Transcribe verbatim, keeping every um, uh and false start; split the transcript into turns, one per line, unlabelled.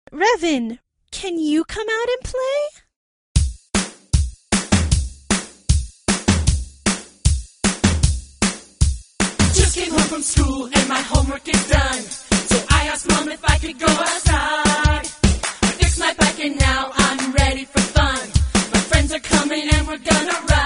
Revin, can you come out and play?
Just came home from school and my homework is done. So I asked Mom if I could go outside. I fixed my bike and now I'm ready for fun. My friends are coming and we're gonna ride.